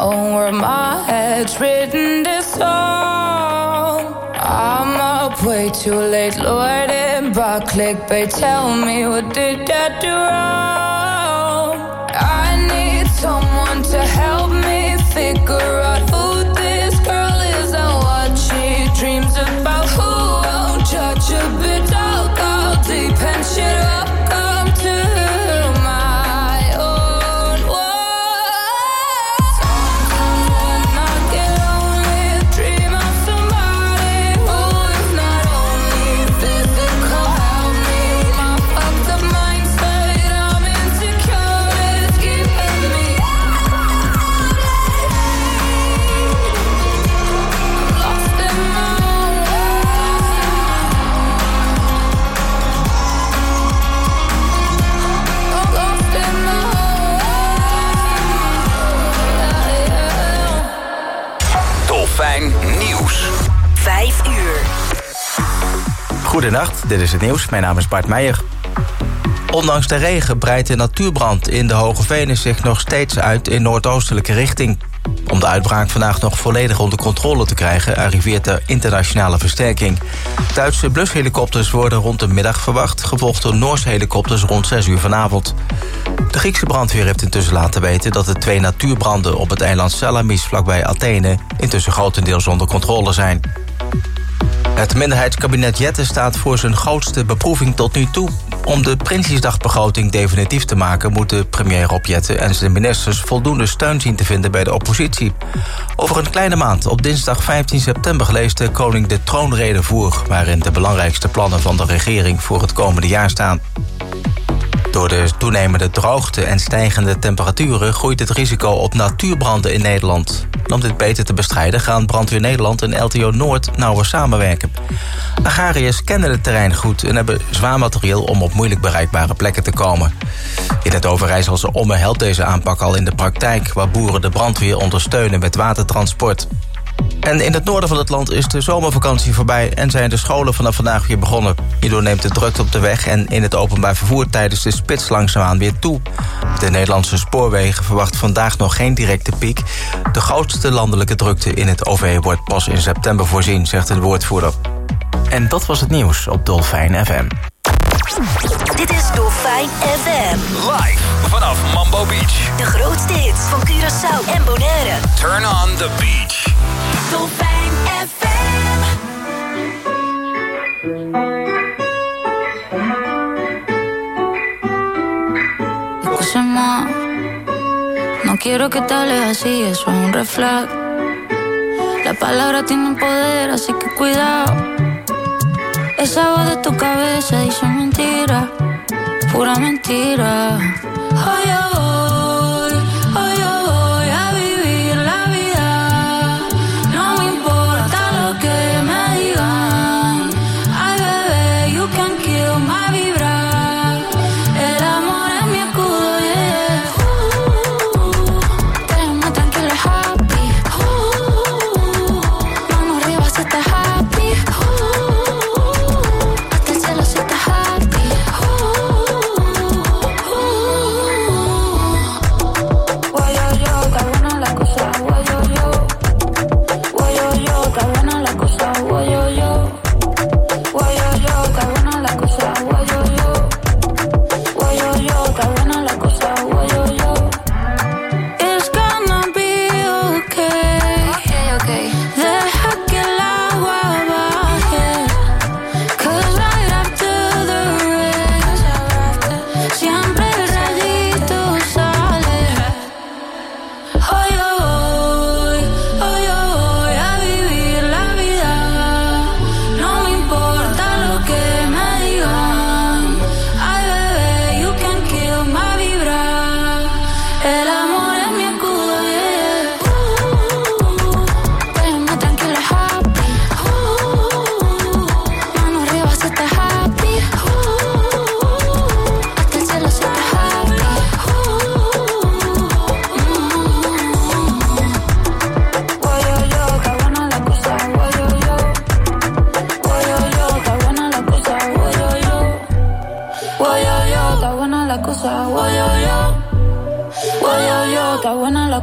own word, my head's written this song. I'm up way too late, Lord, and by clickbait. Tell me, what did I do wrong? I need someone to help me figure out who this girl is and what she dreams about. Who won't judge a bit? I'll go deep and shit up. Come to my own world. Sometimes when I get lonely, dream of somebody who is not only physical. Help me, my fucked up mindset. I'm insecure, it's keeping me out. I'm lost in my own Dolfijn Nieuws. 5 uur. Goedenacht, dit is het nieuws. Mijn naam is Bart Meijer. Ondanks de regen breidt de natuurbrand in de Hoge Venen zich nog steeds uit in noordoostelijke richting. Om de uitbraak vandaag nog volledig onder controle te krijgen, arriveert de internationale versterking. Duitse blushelikopters worden rond de middag verwacht, gevolgd door Noorse helikopters rond 6 uur vanavond. De Griekse brandweer heeft intussen laten weten dat de 2 natuurbranden op het eiland Salamis vlakbij Athene intussen grotendeels onder controle zijn. Het minderheidskabinet Jette staat voor zijn grootste beproeving tot nu toe. Om de Prinsjesdagbegroting definitief te maken moeten premier Rob Jetten en zijn ministers voldoende steun zien te vinden bij de oppositie. Over een kleine maand, op dinsdag 15 september, leest de koning de troonrede voor, waarin de belangrijkste plannen van de regering voor het komende jaar staan. Door de toenemende droogte en stijgende temperaturen groeit het risico op natuurbranden in Nederland. Om dit beter te bestrijden gaan Brandweer Nederland en LTO Noord nauwer samenwerken. Agrariërs kennen het terrein goed en hebben zwaar materieel om op moeilijk bereikbare plekken te komen. In het Overijsselse Ommen helpt deze aanpak al in de praktijk, waar boeren de brandweer ondersteunen met watertransport. En in het noorden van het land is de zomervakantie voorbij en zijn de scholen vanaf vandaag weer begonnen. Hierdoor neemt de drukte op de weg en in het openbaar vervoer tijdens de spits langzaamaan weer toe. De Nederlandse spoorwegen verwacht vandaag nog geen directe piek. De grootste landelijke drukte in het OV wordt pas in september voorzien, zegt een woordvoerder. En dat was het nieuws op Dolfijn FM. Dit is Dolfijn FM. Live vanaf Mambo Beach. De grootste hits van Curaçao en Bonaire. Turn on the beach. Dolfijn FM. Escúchame, no quiero que te hables así, eso es un red flag. Las palabras tienen poder, así que cuidado. Esa voz de tu cabeza dice mentira, pura mentira. Hoy yo voy a vivir la vida. No me importa lo que me digan. Ay, bebé, you can kill my vibra. El amor es mi escudo, yeah. Déjame tranquila, happy. Vamos arriba si estás happy. Hasta el cielo si estás happy.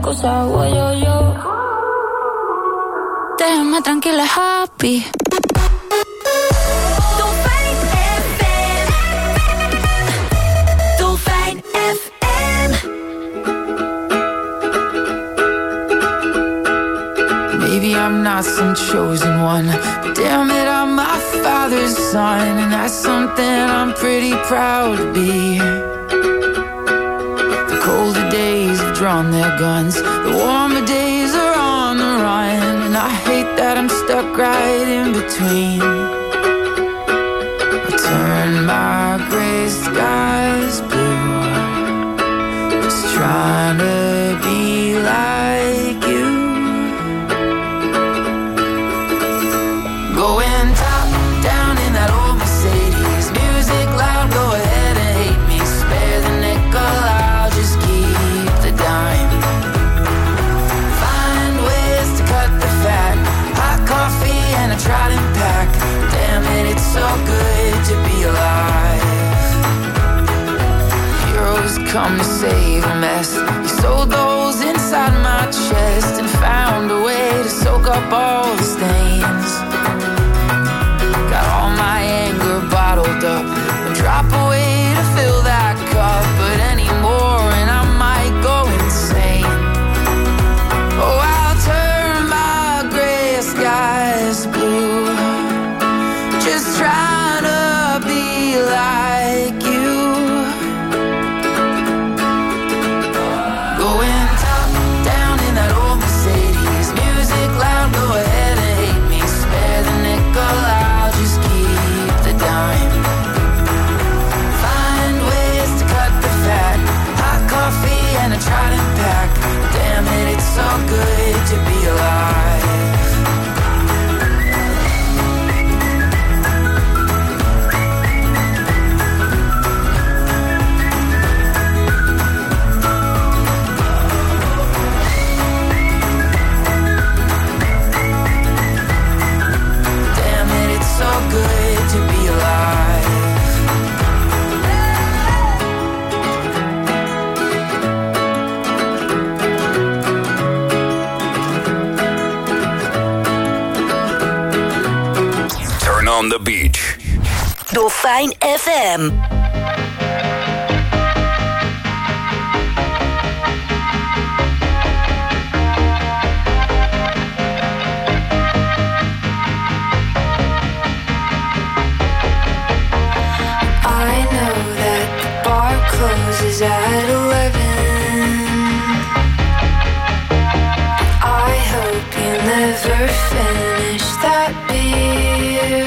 cosa voy yo. Déjame tranquila, happy. Dolfijn FM. Dolfijn FM. Maybe I'm not some chosen one, but damn it, I'm my father's son, and that's something I'm pretty proud to be. The colder days have drawn their guns, the warmer days are on the run, and I hate that I'm stuck right in between. I turn my gray skies blue, just trying to be like you. Going top down in that old Mercedes, music loud, go ahead and hate me. Spare the nickel, I'll just keep the dime. Find ways to cut the fat, hot coffee and a trident pack. Damn it, it's so good to be alive. Heroes come to save a mess. You sewed the holes inside my chest and found a way to soak up all the stains. Got all my anger bottled up, a drop away to fill that cup, but anymore and I might go insane. Oh, I'll turn my gray skies blue, just trying to be like you. Going top down in that old Mercedes, music loud, go ahead and hate me. Spare the nickel, I'll just keep the dime. Find ways to cut the fat, hot coffee and a trident pack. Damn it, it's so good to be alive. Damn it, it's so good to be alive. Turn on the beach. Dolfijn FM. I know that the bar closes at 11. I hope you never finish that beer.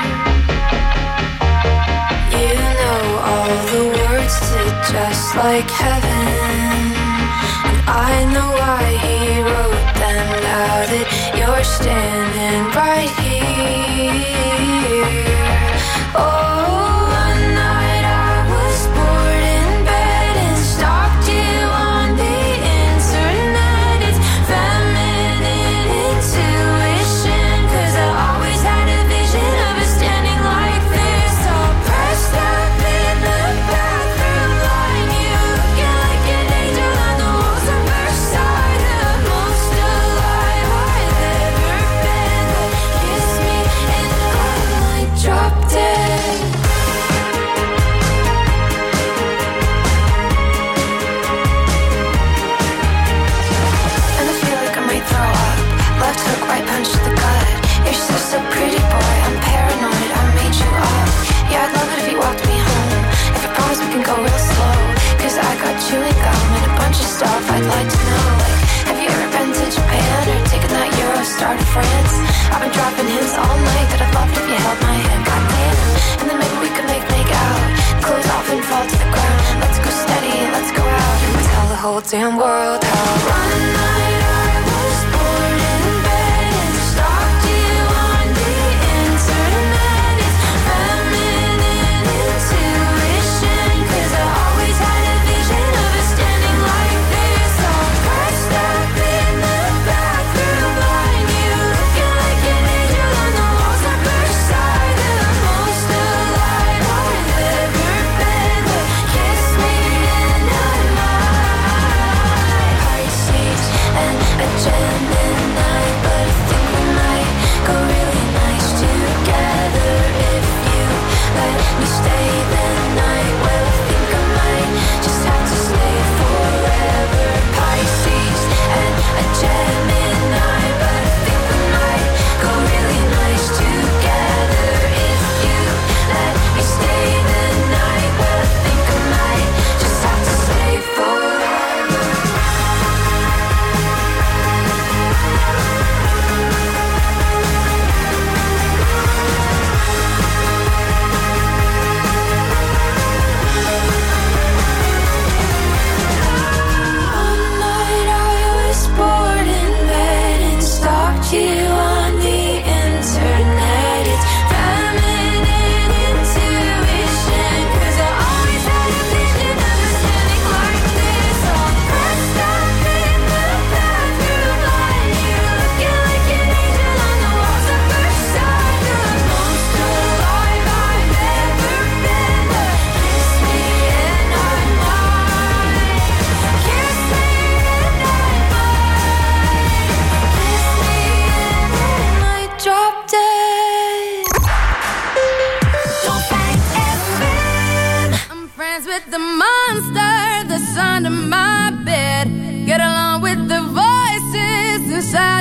You know all the words to Just Like Heaven, and I know why he wrote them. Now that you're standing right here. Oh, one night I was bored in bed and stalked you on the internet. It's feminine intuition, 'cause I always had a vision of us standing like this, all pressed up in the bathroom line. You looking like an angel on the walls of Versailles, the most alive I've ever been. But kiss me and I might drop dead. And I feel like I might throw up. Left hook, right punch to the gut. You're so pretty, boy. I'm paranoid. I made you up. Yeah, I'd love it if you walked me home. If you promise we can go real slow, 'cause I got chewing gum and a bunch of stuff I'd like to know. Like, have you ever been to Japan or taken that Eurostar to France? I've been dropping hints all night that I'd love it if you held my hand. Goddamn. And then maybe we could make out. Clothes off and fall to the ground. Let's go steady, let's go out and tell the whole damn world how one night I was bored in bed and stalked you on the internet. It's feminine intuition, 'cause I always had a vision of us standing like this, all pressed up in the bathroom line. You looking like an angel on the walls of Versailles, the most alive I've ever been. But kiss me and I might. Heart seats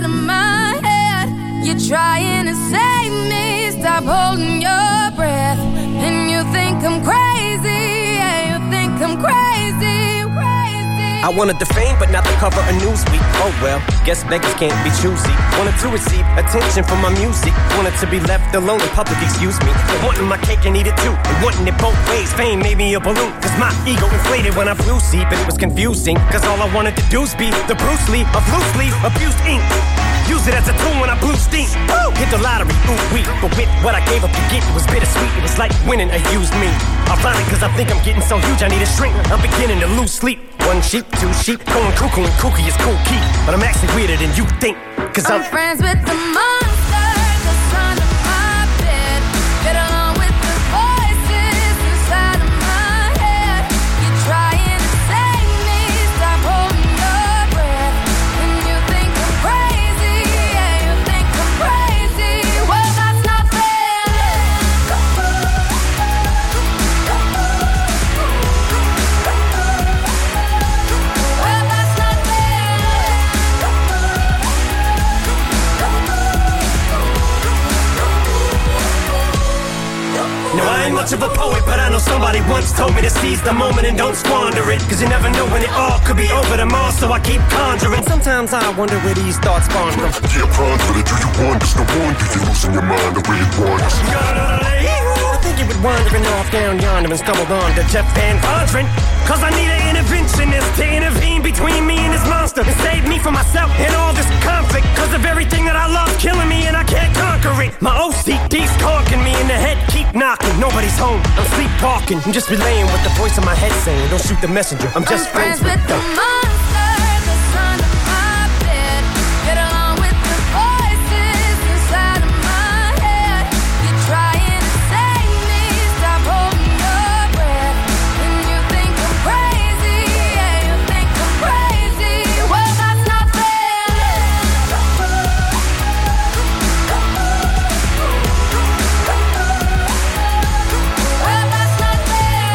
inside of my head. You're trying to save me. Stop holding your breath. And you think I'm crazy. Yeah, you think I'm crazy, crazy. I wanted the fame, but not the cover of Newsweek. Oh well, guess beggars can't be choosy. Wanted to receive attention from my music. Wanted to be left alone in public, excuse me. And wanting my cake and eat it too. And wanting it both ways, fame made me a balloon. Cause my ego inflated when I flew see, but it was confusing. Cause all I wanted to do was be the Bruce Lee of loosely abused ink. Use it as a tool when I blew steam. Woo! Hit the lottery, ooh wee. But with what I gave up to get, it was bittersweet. It was like winning a used me. Ironic, cause I think I'm getting so huge I need a shrink. I'm beginning to lose sleep. One sheep, two sheep, going cuckoo and kooky is cool key. But I'm actually weirder than you think. Cause I'm friends with the monster that's under my bed. Get along with the voices inside of my head. You're trying to save me. Stop holding your breath. And you think I'm crazy. Yeah, you think I'm crazy. Well, that's not fair. Well, that's not fair. No, I ain't much of a poet, but I know somebody once told me to seize the moment and don't squander it. Cause you never know when it all could be over tomorrow, so I keep conjuring. Sometimes I wonder where these thoughts spawn from. Yeah, ponder it, do you wonder? No wonder you're losing your mind the way it wanders. I think you were wandering off down yonder and stumbled on to Jeff Van Vondren. Cause I need an interventionist to intervene between me and this monster and save me from myself and all this conflict. Cause of everything that I love killing me and I can't conquer it. My OCD's conking me in the head, keep knocking. Nobody's home, I'm sleepwalking. I'm just relaying what the voice in my head saying. Don't shoot the messenger, I'm just friends with the monster that's under my bed. Get along with the voices inside of my head. You're trying to save me. Stop holding your breath. And you think I'm crazy. Yeah, you think I'm crazy. Well, that's not fair. Well, that's not fair.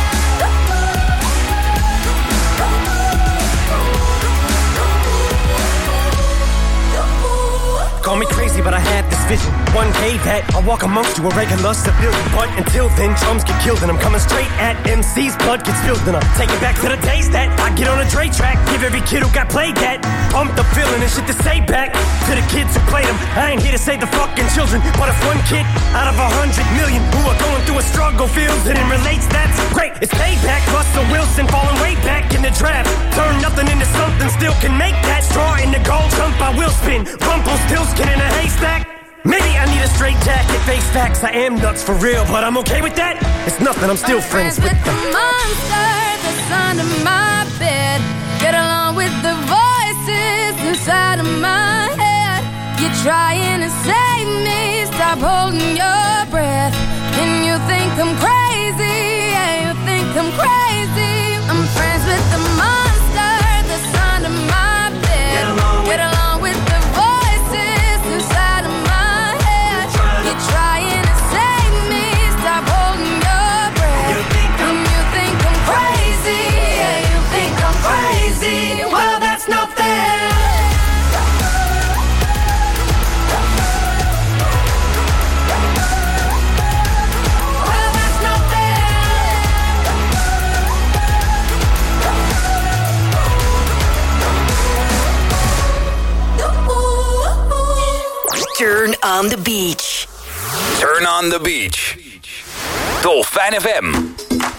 Call me crazy, but I had this vision. One day that I'll walk amongst you, a regular civilian. But until then, chums get killed, and I'm coming straight at MC's blood gets spilled. And I'll take it back to the days that I get on a Dre track. Give every kid who got played that pump the feeling and shit to say back to the kids who played them. I ain't here to save the fucking children, but if one kid out of 100 million who are going through a struggle feels it and relates, that's great. It's payback. Russell Wilson falling way back in the draft. Turn nothing into something, still can make that straw in the gold jump. I will spin. Rumpelstiltskin in a haystack. Maybe I need a straight jacket, face facts. I am nuts for real, but I'm okay with that. It's nothing, I'm still friends with the monster that's under my bed. Get along with the voices inside of my head. You're trying to save me. Stop holding your breath. And you think I'm crazy. Yeah, you think I'm crazy. I'm friends with the monster that's under my bed. Get along with the voices inside of my head. You're trying to save me. Stop holding your breath. And you think I'm crazy. Yeah, you think I'm crazy. Well, that's not fair. Well, that's not fair. Turn on the beach. Turn on the beach. Dolfijn FM.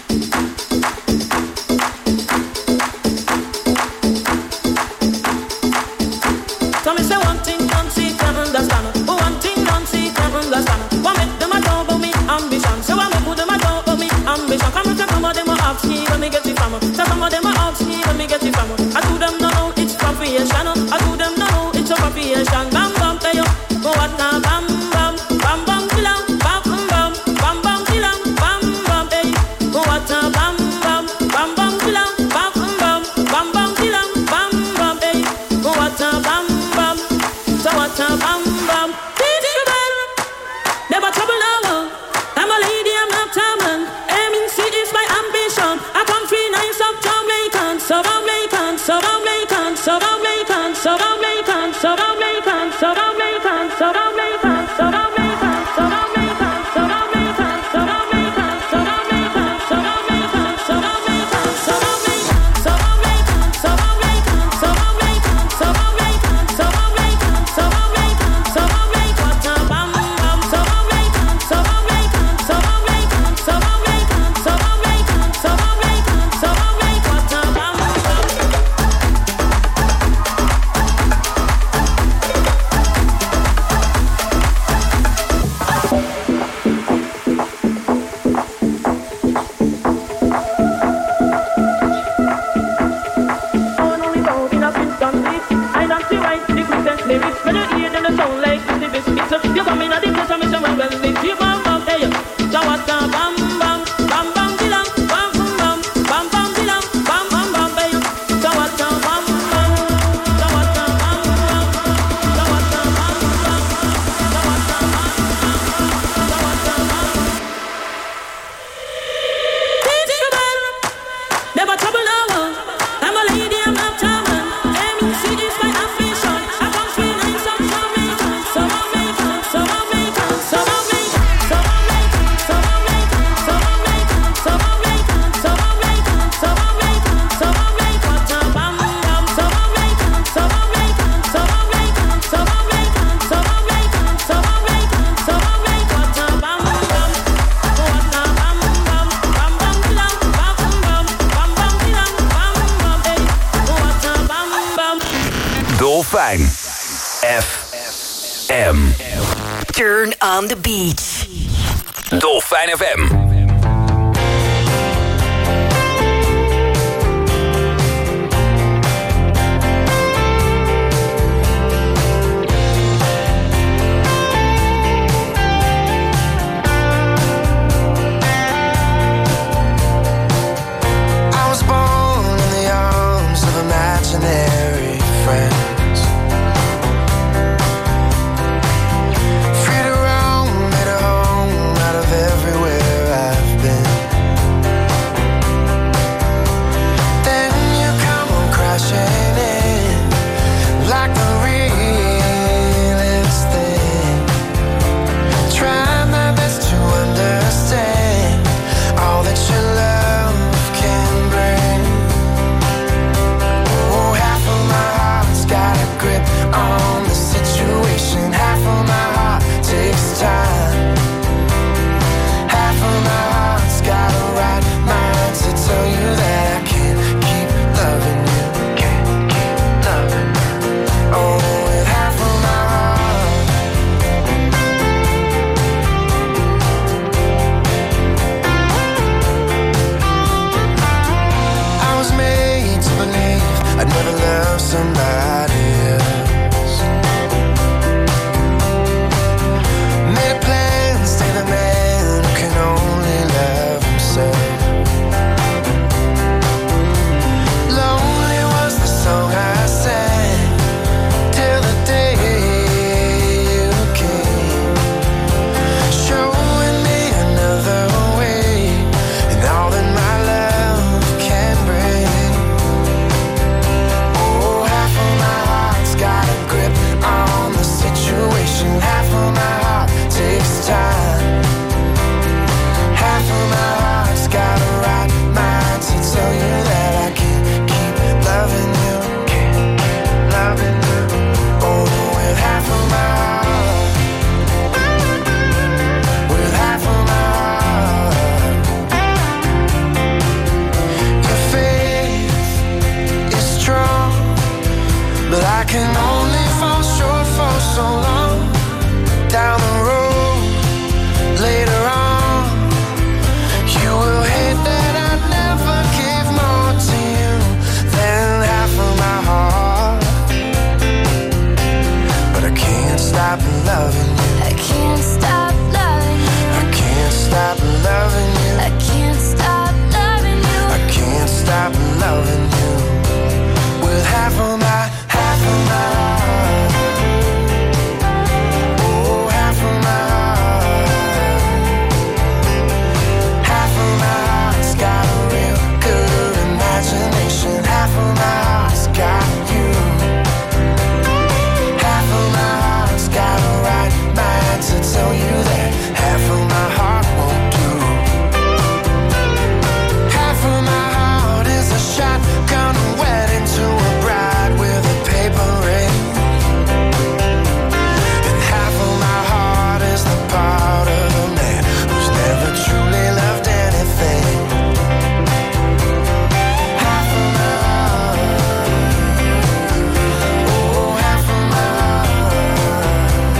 So me say one thing, don't see, can't understand. One thing, don't see, can't understand. What make them a talk about me ambition? So what make them a talk about me ambition? Come to some of them a ask me when me get it from. So some of them a ask me when me get it from. I do them know it's confusion. I do them know it's a confusion. Bam bam pay you, go what now? Bam bam, bam bam kilang, bam bam, bam bam kilang, bam bam hey. Go what now? Bam bam, bam bam kilang, bam bam, bam bam kilang, bam bam hey. Go what now? Bam bam, so what now? Bam bam. Teach you better, never trouble no one. I'm a lady, I'm not a man. MNC is my ambition. I come free nice up Jamaican, so Jamaican, so Jamaican, so Jamaican, so Jamaican, so Jamaican. Dolfijn FM. Turn on the beach. Dolfijn FM. Imaginary friends, free to roam, made a home out of everywhere I've been. Then you come on crashing in like the realest thing. Try my best to understand all that your love can bring. Got a grip on the situation. Half of my heart takes time. Half of my heart's got a right mind to tell you that I can't keep loving you. Can't keep loving you. Oh, with half of my heart. I was made to believe I'd never love somebody else. Made a plan, stay the man who can only love himself. Lonely was the song I sang till the day you came, showing me another way and all that my love can bring. Oh, half of my heart's got a grip on the situation. Half of my heart takes time. Half of my heart's got a right mind to tell you that I can't keep loving you. Can't keep loving you. Oh, with half of my heart. With half of my heart. Your faith is strong, but I can only fall short for so long. Down the road, later on, you will hate that I never gave more to you than half of my heart. But I can't stop loving you. I can't stop loving you. I can't stop loving you. I can't stop loving you. I can't stop loving you. With half of my heart. Oh, half of my heart. Half of my heart's got a real good imagination. Half of my heart's got you. Half of my heart's got a right mind to tell you that half of my heart won't do. Half of my heart is a shotgun wedding to a bride with a paper ring. And half of my heart is the part of a man who's never truly loved anything. Half of my heart. Oh, half of my heart.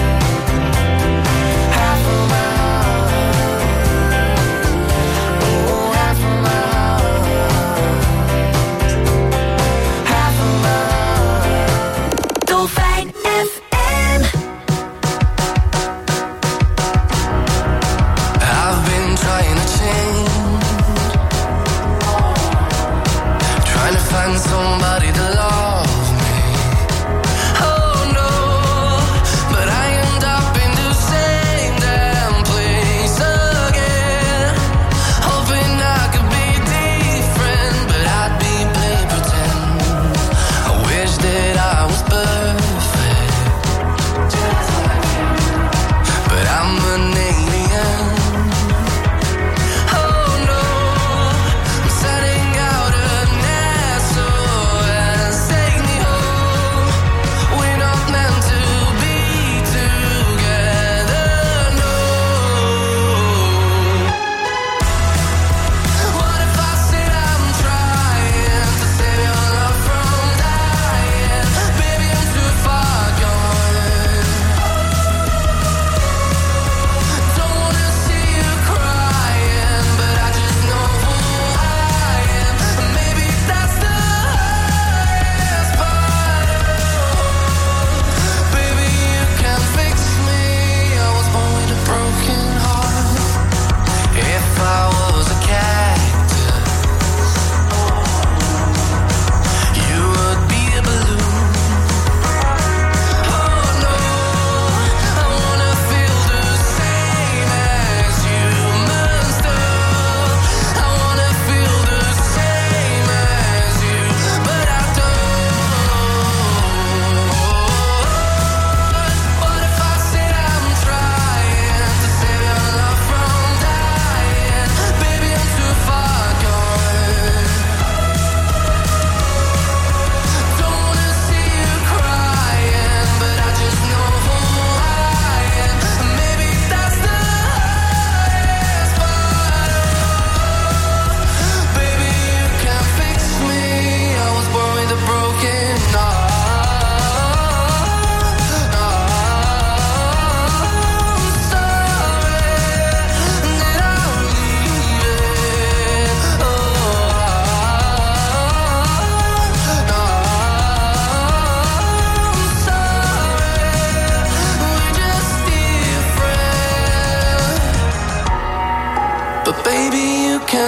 Half of my heart. Oh, half of my heart. Half of my heart. Dolfijn FM. I've been trying to change, trying to find somebody to love me. Oh no, but I end up in the same damn place again. Hoping I could be different, but I'd be play pretend. I wish that I was perfect.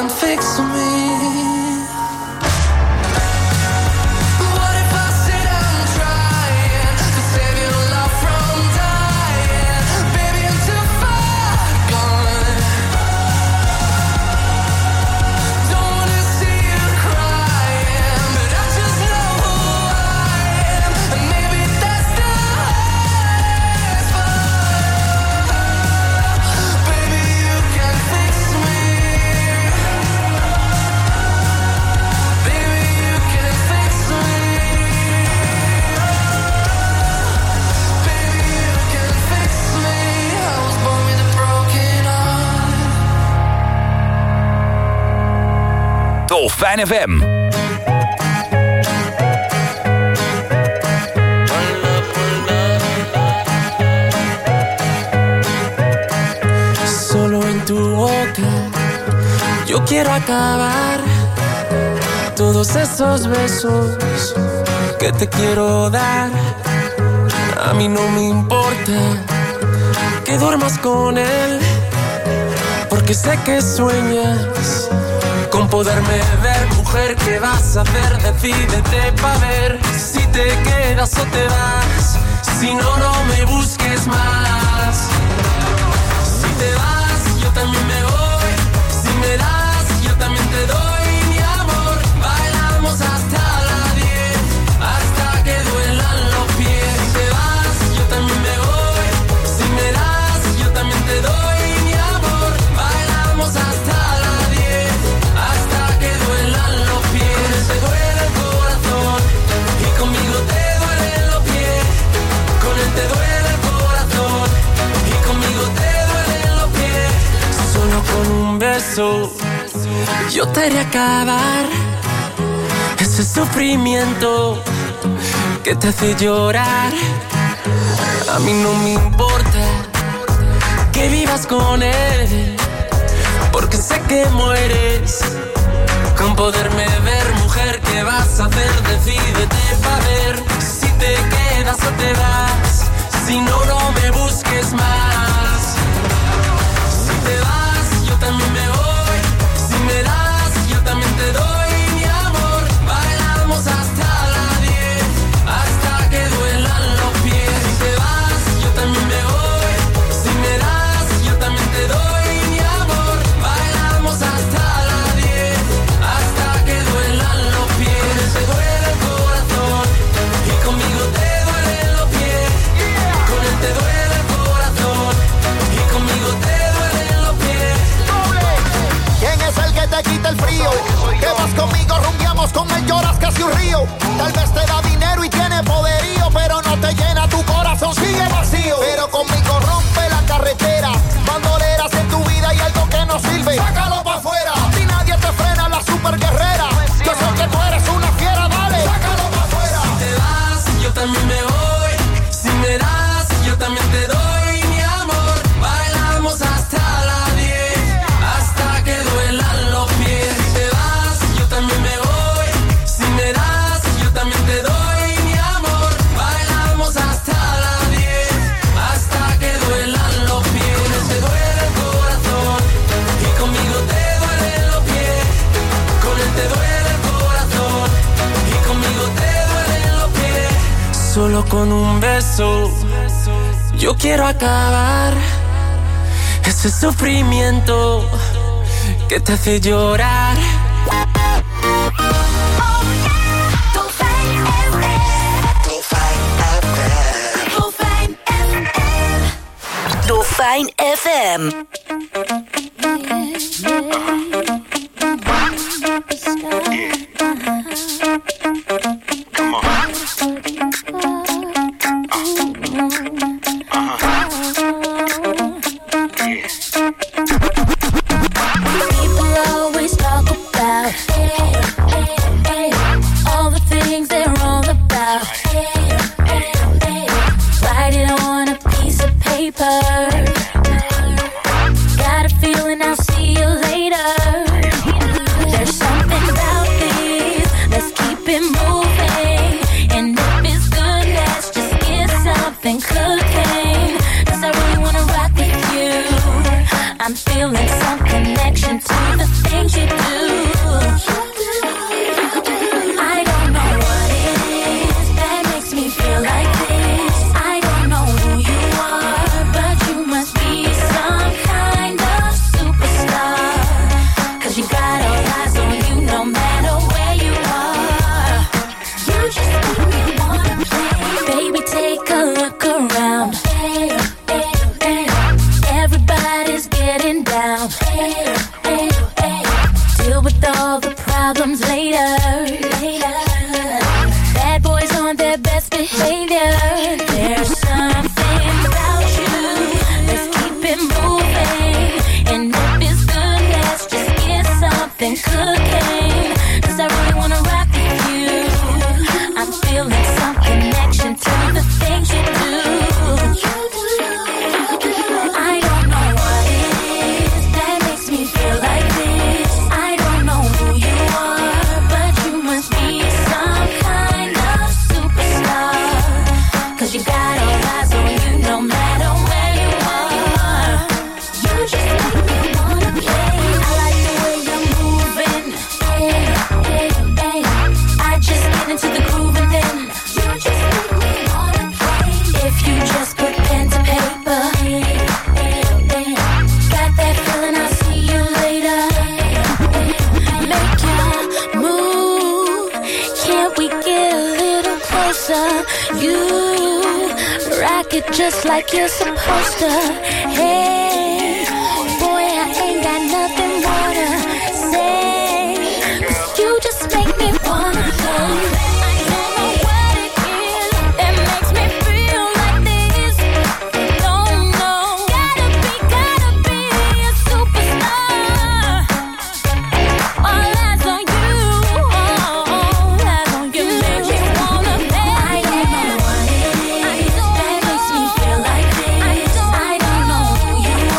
can fix me. Dolfijn FM. Solo en tu boca yo quiero acabar todos esos besos que te quiero dar. A mí no me importa que duermas con él, porque sé que sueñas con poderme ver. Mujer, ¿qué vas a hacer? Decídete pa' ver si te quedas o te vas. Si no, no me busques más. Si te vas, yo también me voy. Si me das, yo también te doy. Mi amor, bailamos hasta las 10, hasta que duelan los pies. Si te vas, yo también me voy. Si me das, yo también te doy. Mi amor, bailamos hasta las 10, hasta que duelan los pies. Te duele el corazón y conmigo te duelen los pies. Con él te duele el corazón y conmigo te duelen los pies. Solo con un beso yo te haré acabar ese sufrimiento que te hace llorar. A mí no me importa que vivas con él, porque sé que mueres con poderme ver. Mujer, ¿qué vas a hacer? Decídete pa' ver si te quedas o te vas. Si no, no me busques más. Si te vas, yo también me voy. Si me das, yo también te doy. Mi amor, bailamos hasta las 10, hasta que duelan los pies. Si te vas, yo también me voy. Si me das, yo también te doy. Mi amor, bailamos hasta las 10, hasta que duelan los pies. Te duele el corazón y conmigo te duelen los pies. Con él te duele el corazón y conmigo te duelen los pies. ¿Quién es el que te quita el frío? Que vas conmigo, rumbiamos, con él lloras casi un río. Tal vez te da dinero y tiene poderío, pero no te llena, tu corazón sigue vacío. Pero conmigo rompe la carretera, bandoleras en tu vida y algo que no sirve, sácalo pa' afuera. Si nadie te frena, la super guerrera. Yo sé que tú eres una fiera, dale, sácalo pa' afuera. Si te vas, yo también me voy. Si me das, yo también te doy. Mi amor, bailamos hasta las 10, hasta que duelan los pies. Si te vas, yo también me voy. Si me das, yo también te doy. Mi amor, bailamos hasta las 10, hasta que duelan los pies. Te duele el corazón y conmigo te duelen los pies. Con él te duele el corazón y conmigo te duelen los pies. Solo con un beso yo quiero acabar ese sufrimiento que te hace llorar. Dolfijn FM. People always talk about all the things they're all about. Write it on a piece of paper. Got a feeling I'll see you later. There's something about this, let's keep it moving. And if it's good, let's just get something cooking. 'Cause I really wanna rock with you. I'm feeling some connection to the things you do. Take a look around. Everybody's getting down. Deal with all the problems later. Bad boys on their best behavior. There's something about you. Let's keep it moving. And if it's good, let's just get something cooking. 'Cause I really wanna rock with you. I'm feeling some connection to the things you do. I don't know what it is that makes me feel like this. I don't know who you are, but you must be some kind of superstar. 'Cause you got all eyes on you no matter where you are. You just make me wanna play. I like the way you're moving. I just get into the groove and then you just make me wanna play. If you just put pen to paper, got that feeling, I'll see you later. Make your move. Can't we get a little closer? You rock it just like you're supposed to. Hey, boy, I ain't got nothing more to say. 'Cause you just make me wanna play. I don't know what it is that makes me feel like this. Don't know. Gotta be a superstar. All eyes on you. All eyes on you. You make me wanna play. I don't know what it is that makes me feel like this. I don't know who you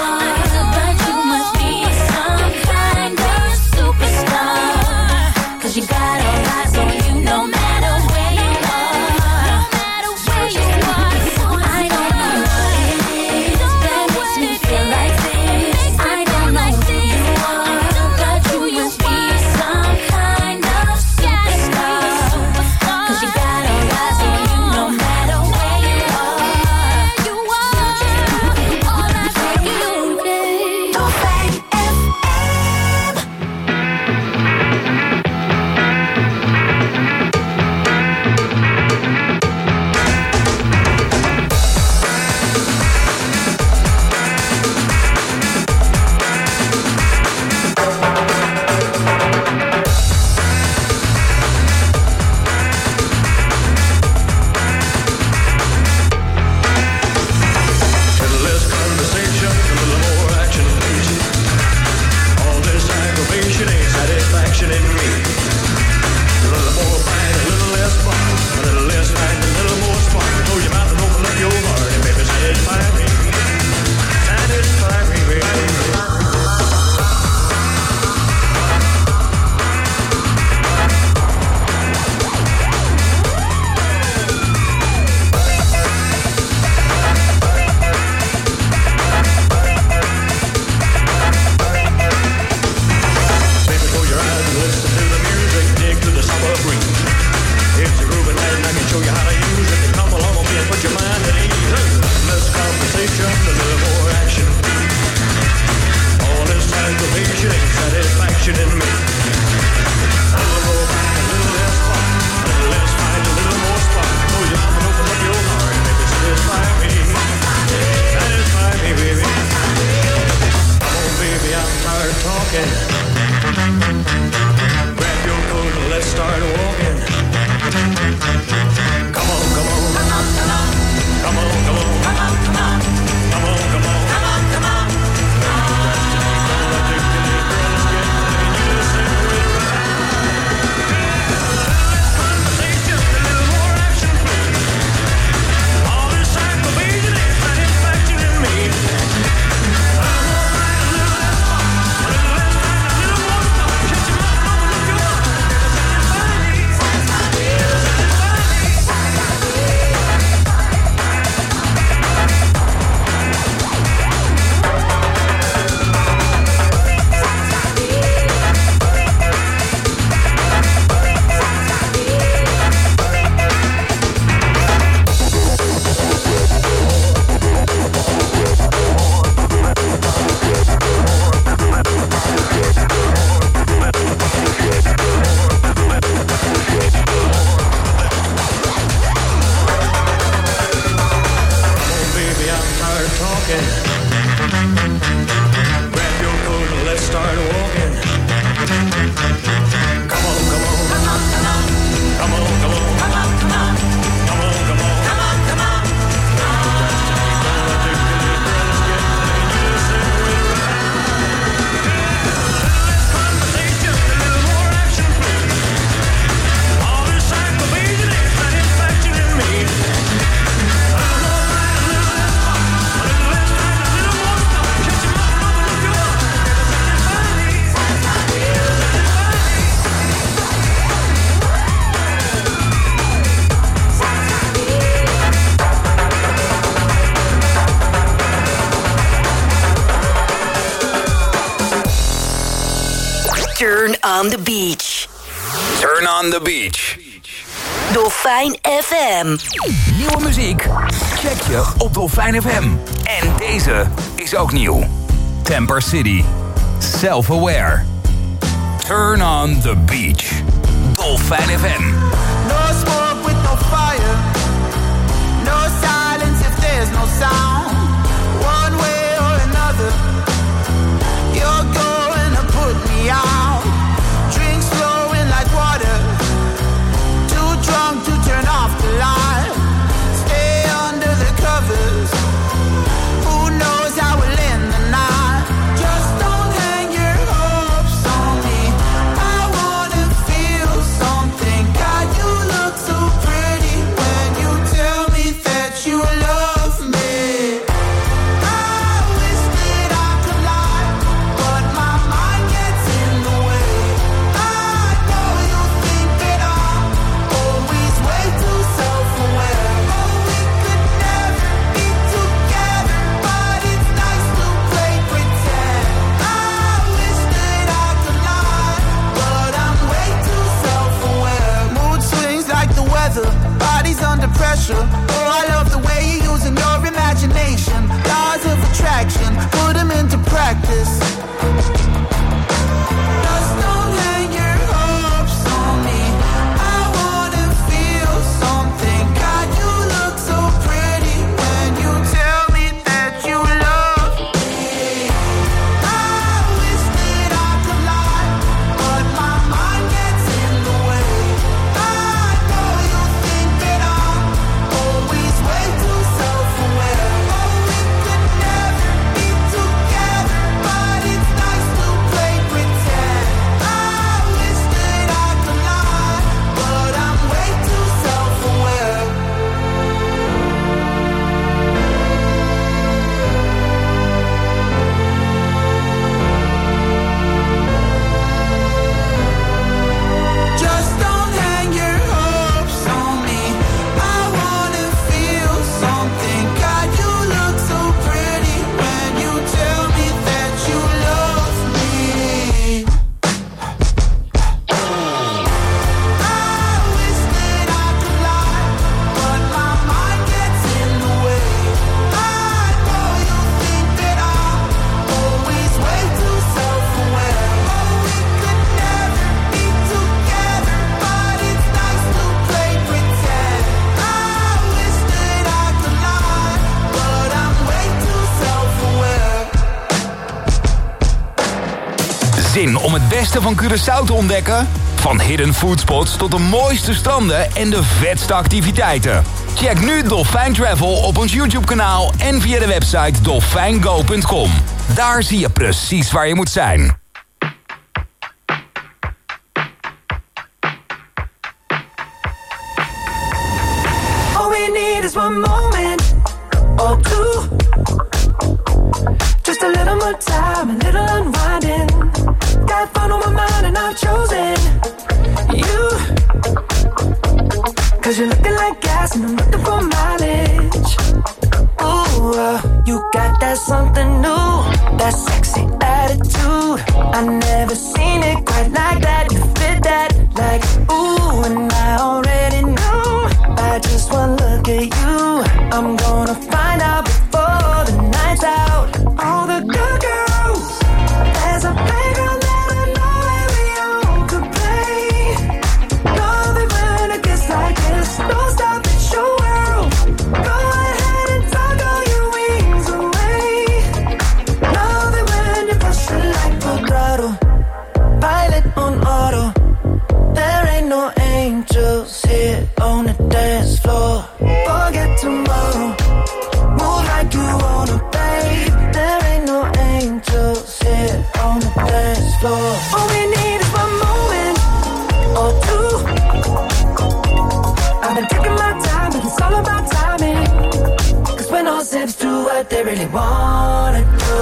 talking. Grab your coat and let's start walking. Come on, come on. Come on, come on. Come on, come on. Come on, come on. Come on, come on. Come on, come on. Turn on the beach. Turn on the beach. Dolfijn FM. Nieuwe muziek? Check je op Dolfijn FM. En deze is ook nieuw. Temper City. Self-Aware. Turn on the beach. Dolfijn FM. No smoke with no fire. No silence if there's no sound. One way or another, you're going to put me out. Drinks flowing like water. Too drunk to turn off the light. Stay under the covers. Who knows how we'll end the night? Just don't hang your hopes on me. I wanna feel something. God, you look so pretty when you tell me that you love me. I wish that I could lie, but my mind gets in the way. I know you think that I'm always way too self-aware. Oh, we could never be together, but it's nice to play pretend. I wish that I could lie, but I'm way too self-aware. Mood swings like the weather, bodies under pressure. Oh, I love the way you're using your imagination. Laws of attraction, put them into practice. Just don't hang your hopes on me. I wanna feel something. God, you look so pretty when you tell me that you love me. I wish that I could lie, but my mind gets in the way. I know you think that I'm always way too self-aware. Oh, we could never be together, but it's nice to play pretend. I wish that I could lie, but I'm way too self-aware. Just don't hang your hopes on me. I wanna feel something. God, you look so pretty when you tell me that you love me. I wish that I could lie, but my mind gets in the way. I know you think that I'm always way too self-aware. Oh, we could never be together, but it's nice to play pretend. I wish that I could lie, but I'm way too self-aware. Zin om het beste van Curaçao te ontdekken? Van hidden foodspots tot de mooiste stranden en de vetste activiteiten. Check nu Dolfijn Travel op ons YouTube-kanaal en via de website dolfijngo.com. Daar zie je precies waar je moet zijn. All we need is one moment or two. Just a little more time, a little unwinding. Got fun on my mind and I've chosen you. Cause you're looking like gas and I'm looking for mileage. Ooh, you got that something new, that sexy attitude. I never seen it quite like that. You fit that like ooh, and I already knew by just one look at you. I'm gonna find out before the night's out. All the good girls, there's a playground that I know where we all could play. Love it when it gets like this. Don't stop, it's your world. Go ahead and talk all your wings away. more sips to what they really wanna do.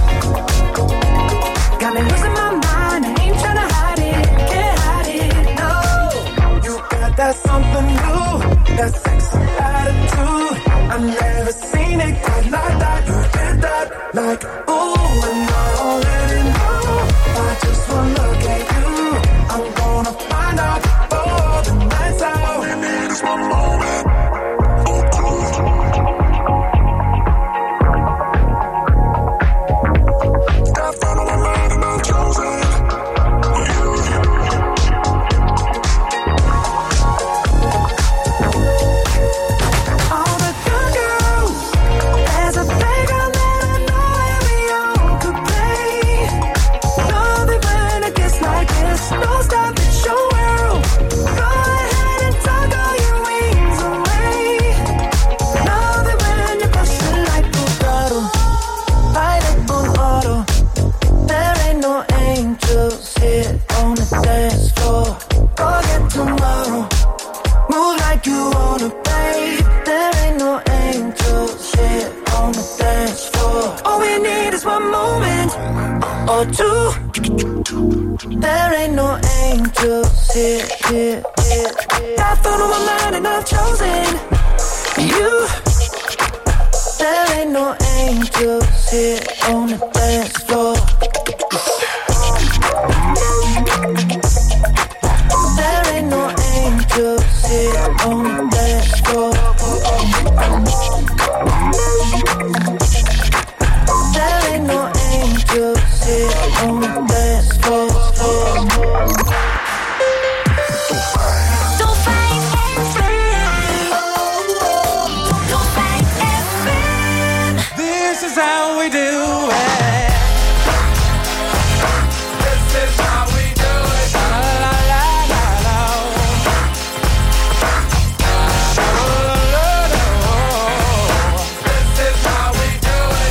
Got me losing my mind, I ain't tryna hide it, can't hide it, no. You got that something new, that sexy attitude. I've never seen it quite like that. You did that like, ooh, and I already know. I just wanna look at you. I'm gonna find out all the nights out. All you need is one moment. Or two, there ain't no angels here. Got food on my mind and I've chosen you. There ain't no angels here on the dance floor. There ain't no angels here on the dance floor. There ain't no angels here on the dance floor. Dolfijn FM. This is how we do it. This is how we do it. La la la la la. This is how we do it.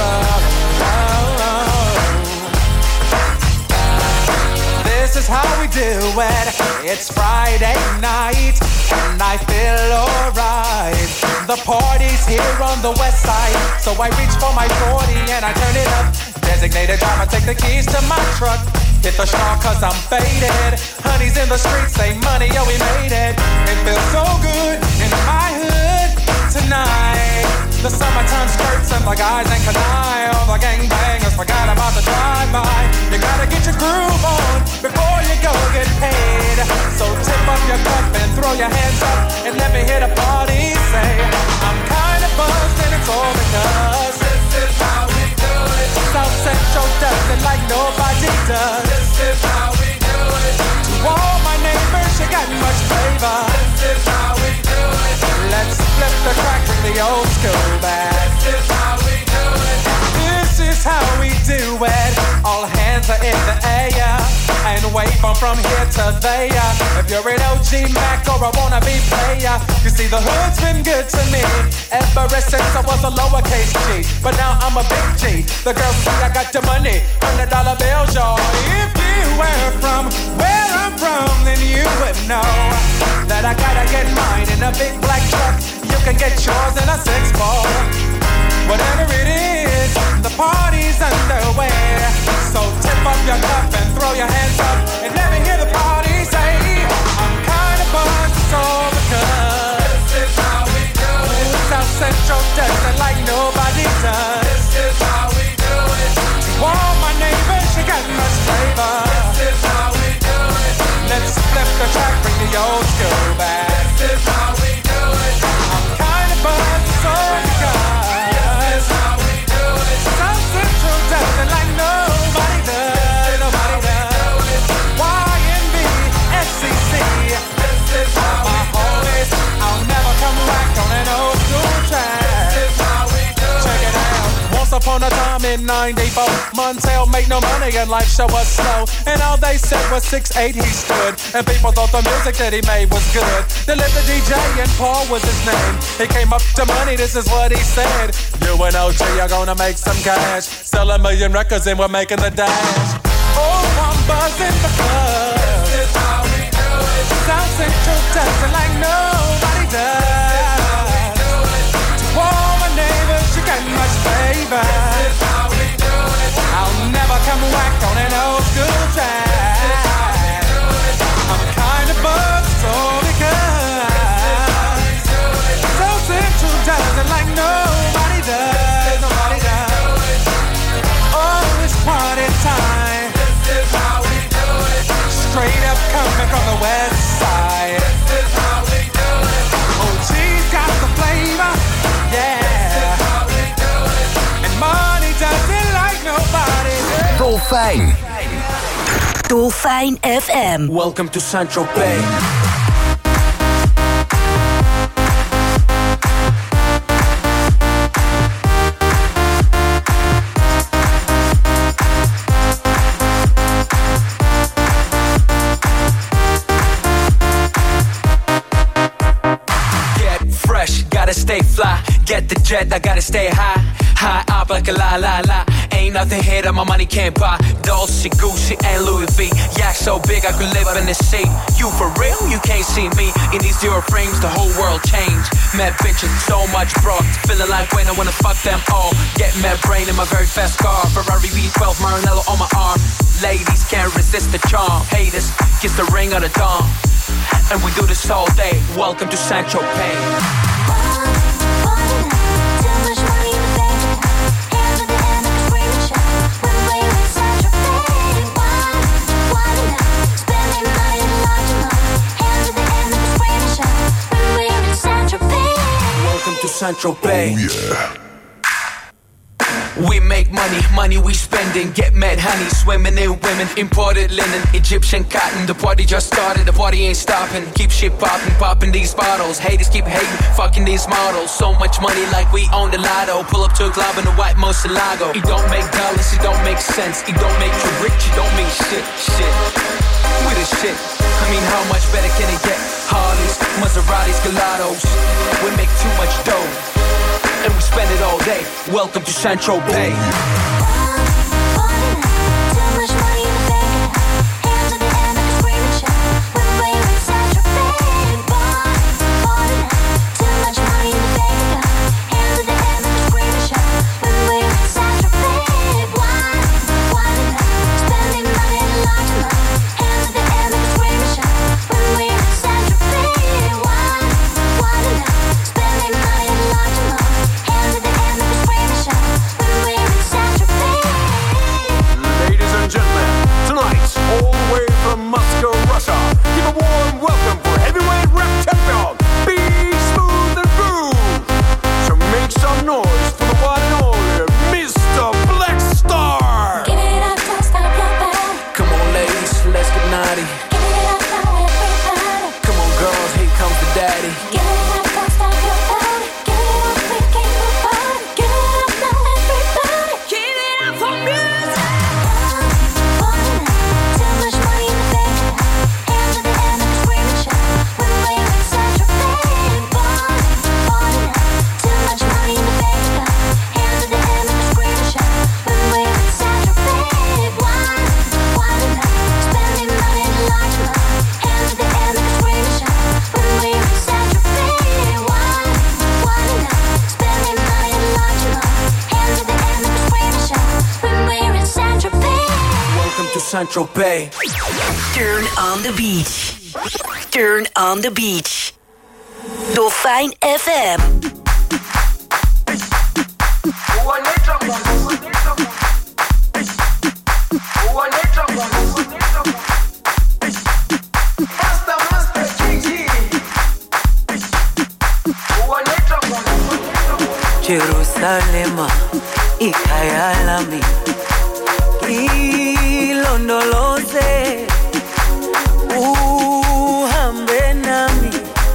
This is how we do it. It's Friday night and I feel alright. The party's here on the west side, so I reach for my 40 and I turn it up. Designated driver, take the keys to my truck. Hit the straw cause I'm faded. Honey's in the streets, say money, oh we made it. It feels so good in my hood tonight. The summertime skirts and the guys ain't canine. All the gangbangers forgot about the drive-by. You gotta get your groove on before you go get paid. So tip up your cup and throw your hands up and let me hear the party say, I'm kinda buzzed and it's all because this is how we do it. South Central does it like nobody does. This is how we do it. To all my neighbors, you got much flavor. This is how we do it. Let's flip the crack, bring the old school back. This is how we do it. This is how we do it. All hands are in the air and wave from here to there. If you're an OG Mac or a wannabe player, you see the hood's been good to me ever since I was a lowercase G. But now I'm a big G. The girls see I got the money, $100 bills, y'all. If you were from where I'm from, then you would know that I gotta get mine in a big black truck. You can get yours in a 6-4. Whatever it is, the party's underway. So tip up your cup and throw your hands up and let me hear the party say, I'm kinda buzzed, it's all because this is how we do it. South Central does it like nobody does. This is how we do it. To all my neighbors, you got much flavor. This is how we do it. Let's flip the track, bring the old school back. This is how we do it. I'm kinda buzzed, it's all because South Central does it like nobody does. Nobody does. YNB, SCC. This is how my homies. I'll never come back on an old school track. This is how we do it. Check it out. Once upon a time in '94, Montel made no money and life show was slow. And all they said was 6'8" he stood. And people thought the music that he made was good. They lived the DJ and Paul was his name. He came up to money, this is what he said. You and OG are gonna make some cash. Sell 1 million records and we're making the dash. Oh, I'm buzzing because this is how we do it. South Central does it like nobody does. To all my neighbors, coming from the west side. This is how we do it. Oh, she's got the flavor, yeah. This is how we do it. And money doesn't like nobody. Dolfijn. Dolfijn FM. Welcome to Central Bay. Gotta stay fly, get the jet, I gotta stay high. High up like a la la la. Ain't nothing here that my money can't buy. Dolce, Gucci, and Louis V. Yak so big I could live in the sea. You for real? You can't see me. In these zero frames, the whole world changed. Mad bitches, so much broad. Feeling like when I wanna fuck them all. Get mad brain in my very fast car. Ferrari V12, Maranello on my arm. Ladies can't resist the charm. Haters, kiss the ring of the dawn. And we do this all day. Welcome to Sancho Pay. Central Bay. Oh, yeah. We make money, money we spending. Get mad honey, swimming in women. Imported linen, Egyptian cotton. The party just started, the party ain't stopping. Keep shit popping, popping these bottles. Haters keep hating, fucking these models. So much money like we own the lotto. Pull up to a club in a white Murcielago. It don't make dollars, it don't make sense. It don't make you rich, it don't mean shit, shit. We the shit, I mean how much better can it get? Harleys, Maseratis, Gelatos. We make too much dough and we spend it all day. Welcome to Central Bay. Central Bay. Turn on the beach. Turn on the beach. Dolfijn FM. Jerusalema, ikhaya lami. Ilondoloze, uhambe nami,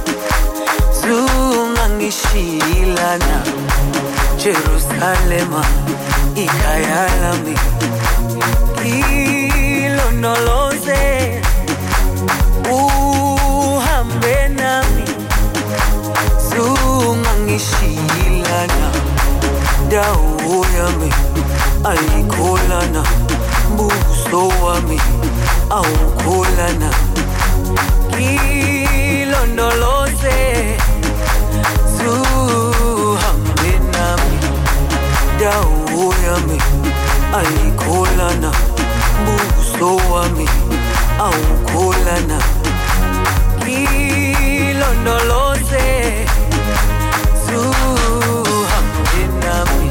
zungangishilana. Jerusalema, ikhaya lami. Ilondoloze, uhambe nami, zungangishilana. Dawo yami ayikholana, buso wami awukholana. Ilondoloze, zuhambe nami. Dawo yami ayikholana, buso wami awukholana. Ilondoloze, zuhambe nami.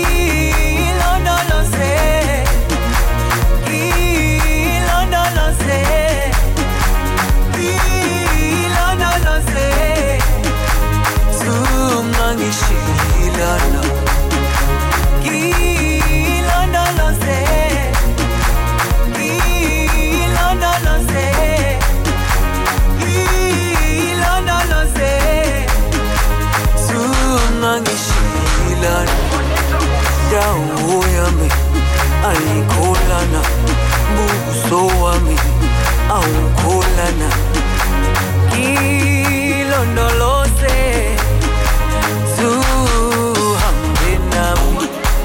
Ilondoloze, ilondoloze, ungangishilana ngilondoloze ngilondoloze ngilondoloze ungangishilana dawo yami ayikholana buso wami awukholana ngilondoloze zuhambe nami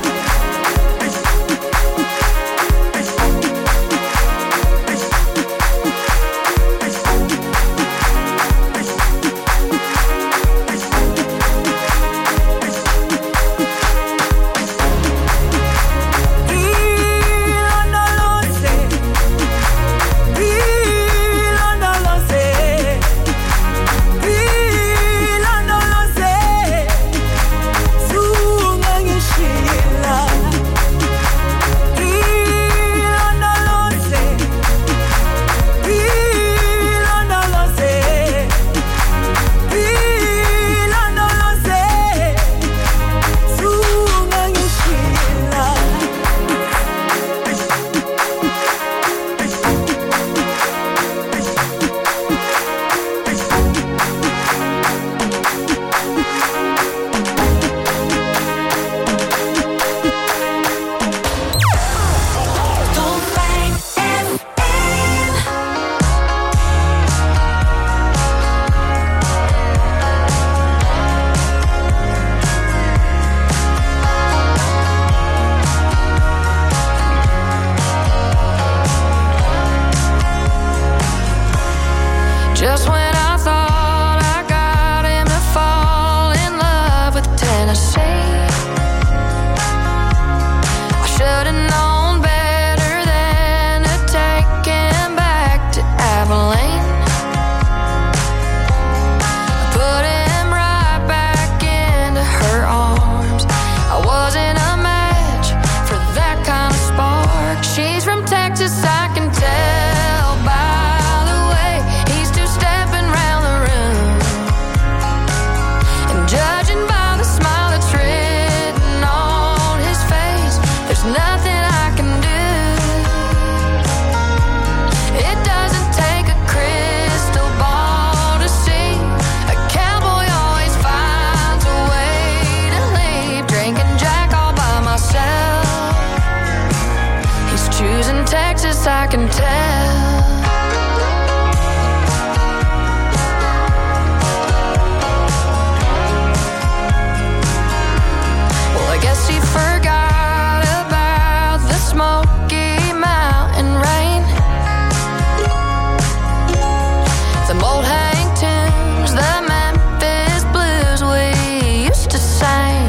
Just when I thought I got him to fall in love with Tennessee, I should've known better than to take him back to Abilene. I put him right back into her arms. I wasn't a match for that kind of spark. She's from Texas, I can tell by the way he's two-stepping round the room. And judging by the smile that's written on his face, there's nothing I can do. It doesn't take a crystal ball to see a cowboy always finds a way to leave. Drinking Jack all by myself. He's choosing Texas, I can tell. Well, I guess he forgot about the Smoky Mountain rain, the old hang tunes, the Memphis blues we used to sing.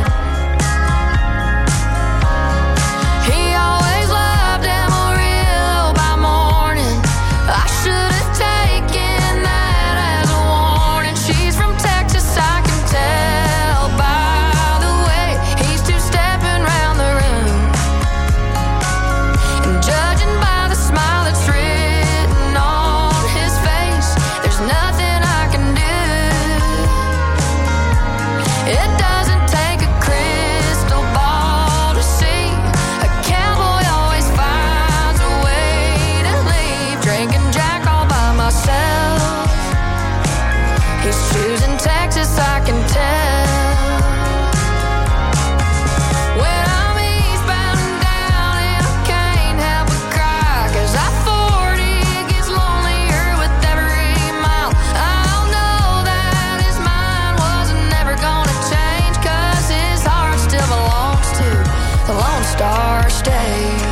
He always loved Amarillo by morning. I should have taken that as a warning. She's from Texas, I can tell by the way he's two-stepping round the room. And judging by the smile that's written on his face, there's nothing I can do. It doesn't take a crystal ball to see a cowboy always finds a way to leave. Drinking Jack all by myself. He's choosing Texas, I can tell. When I'm eastbound and down and I can't help but cry, 'cause I-40 gets lonelier with every mile. I'll know that his mind wasn't never gonna change, 'cause his heart still belongs to the Lone Star State.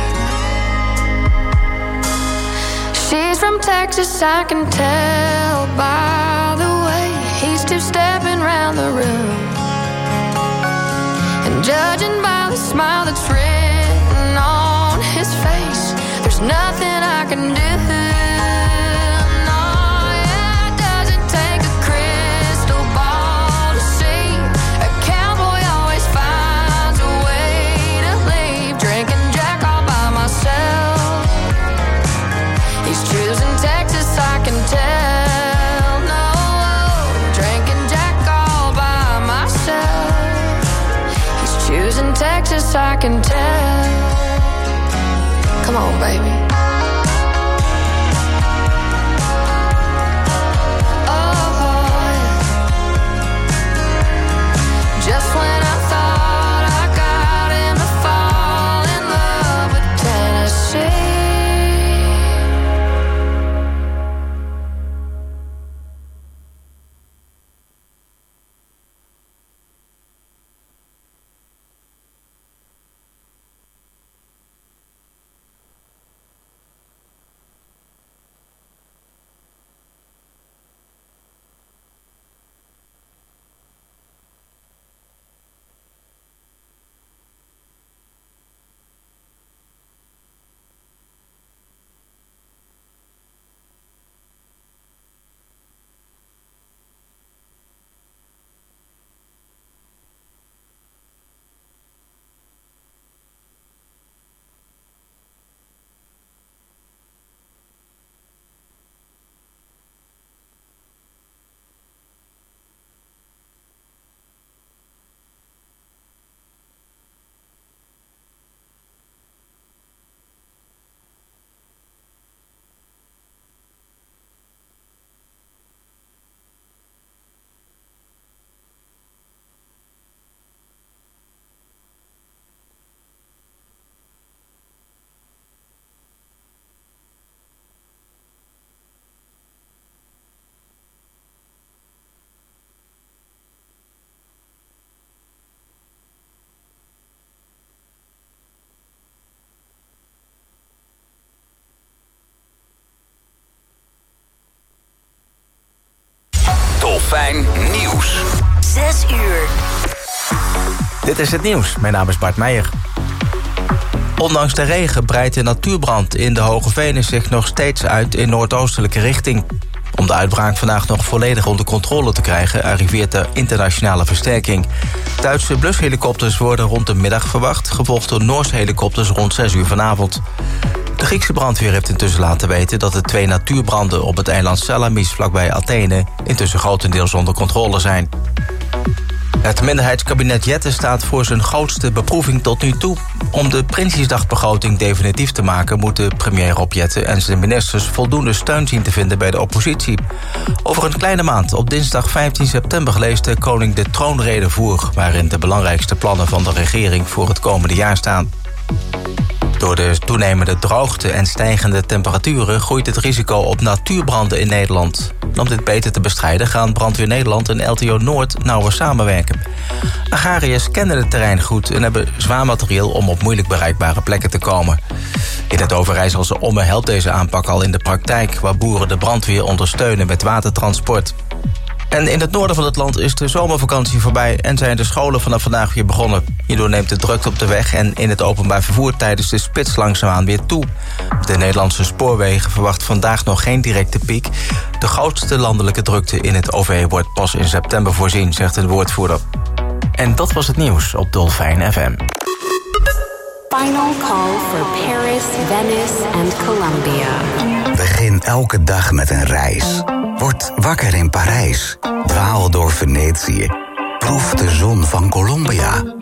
She's from Texas, I can tell by the way he's two-stepping round the room. And judging by the smile that's written on his face, there's nothing I can do. No, yeah, it doesn't take a crystal ball to see a cowboy always finds a way to leave. Drinking Jack all by myself. He's choosing Texas, I can tell. No, drinking Jack all by myself. Texas, I can tell. Come on, baby. Just when I thought I got him to fall in love with Tennessee. Dolfijn Nieuws. 6 uur. Dit is het nieuws. Mijn naam is Bart Meijer. Ondanks de regen breidt de natuurbrand in de Hoge Venen zich nog steeds uit in noordoostelijke richting. Om de uitbraak vandaag nog volledig onder controle te krijgen, arriveert de internationale versterking. Duitse blushelikopters worden rond de middag verwacht, gevolgd door Noorse helikopters rond 6 uur vanavond. De Griekse brandweer heeft intussen laten weten dat de 2 natuurbranden op het eiland Salamis vlakbij Athene intussen grotendeels onder controle zijn. Het minderheidskabinet Jette staat voor zijn grootste beproeving tot nu toe. Om de Prinsjesdagbegroting definitief te maken moeten premier Rob Jetten en zijn ministers voldoende steun zien te vinden bij de oppositie. Over een kleine maand, op dinsdag 15 september, leest de koning de troonrede voor, waarin de belangrijkste plannen van de regering voor het komende jaar staan. Door de toenemende droogte en stijgende temperaturen groeit het risico op natuurbranden in Nederland. Om dit beter te bestrijden gaan Brandweer Nederland en LTO Noord nauwer samenwerken. Agrariërs kennen het terrein goed en hebben zwaar materieel om op moeilijk bereikbare plekken te komen. In het Overijsselse Omme helpt deze aanpak al in de praktijk, waar boeren de brandweer ondersteunen met watertransport. En in het noorden van het land is de zomervakantie voorbij en zijn de scholen vanaf vandaag weer begonnen. Hierdoor neemt de drukte op de weg en in het openbaar vervoer tijdens de spits langzaamaan weer toe. De Nederlandse spoorwegen verwacht vandaag nog geen directe piek. De grootste landelijke drukte in het OV wordt pas in september voorzien, zegt een woordvoerder. En dat was het nieuws op Dolfijn FM. Final call for Paris, Venice and Colombia. Begin elke dag met een reis. Word wakker in Parijs. Dwaal door Venetië. Proef de zon van Colombia.